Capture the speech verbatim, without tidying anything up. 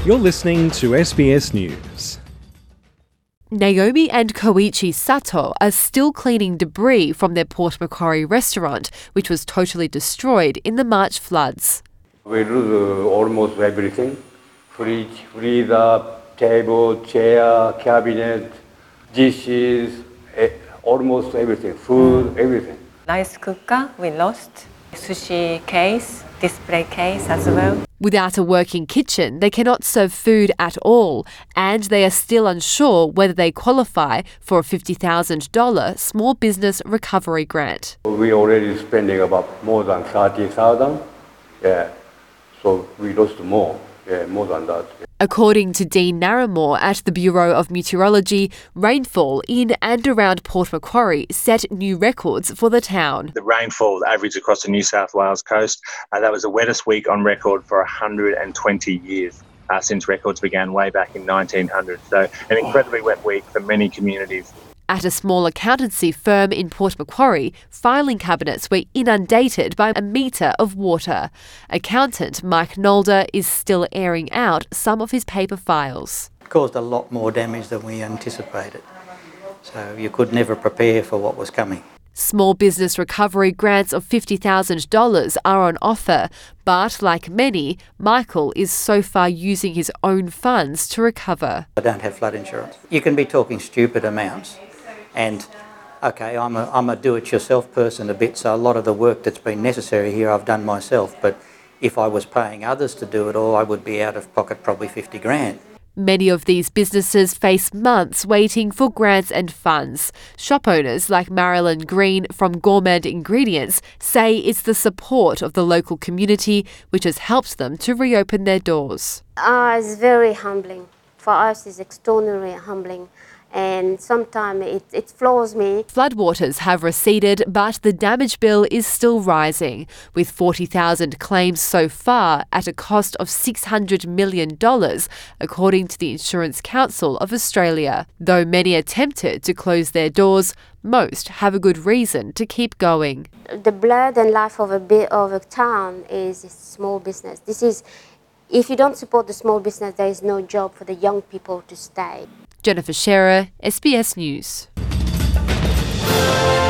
You're listening to S B S News. Naomi and Koichi Sato are still cleaning debris from their Port Macquarie restaurant, which was totally destroyed in the March floods. We lose uh, almost everything. Fridge, freezer, table, chair, cabinet, dishes, eh, almost everything, food, everything. Rice cooker, we lost. Sushi case, display case as well. Without a working kitchen, they cannot serve food at all, and they are still unsure whether they qualify for a fifty thousand dollars Small Business Recovery Grant. We already spending about more than thirty thousand. Yeah, so we lost more. Yeah, more than that. According to Dean Narramore at the Bureau of Meteorology, rainfall in and around Port Macquarie set new records for the town. The rainfall average across the New South Wales coast, uh, that was the wettest week on record for one hundred twenty years uh, since records began way back in nineteen hundred. So an incredibly wet week for many communities. At a small accountancy firm in Port Macquarie, filing cabinets were inundated by a metre of water. Accountant Mike Nolder is still airing out some of his paper files. It caused a lot more damage than we anticipated, so you could never prepare for what was coming. Small business recovery grants of fifty thousand dollars are on offer, but like many, Michael is so far using his own funds to recover. I don't have flood insurance. You can be talking stupid amounts. And, okay, I'm a, I'm a do-it-yourself person a bit, so a lot of the work that's been necessary here I've done myself. But if I was paying others to do it all, I would be out of pocket probably fifty grand. Many of these businesses face months waiting for grants and funds. Shop owners like Marilyn Green from Gourmand Ingredients say it's the support of the local community which has helped them to reopen their doors. Uh, it's very humbling. For us, it's extraordinarily humbling. And sometimes it, it floors me. Floodwaters have receded, but the damage bill is still rising, with forty thousand claims so far at a cost of six hundred million dollars, according to the Insurance Council of Australia. Though many attempted to close their doors, most have a good reason to keep going. The blood and life of a bit of a town is small business. This is, if you don't support the small business, there is no job for the young people to stay. Jennifer Shearer, S B S News.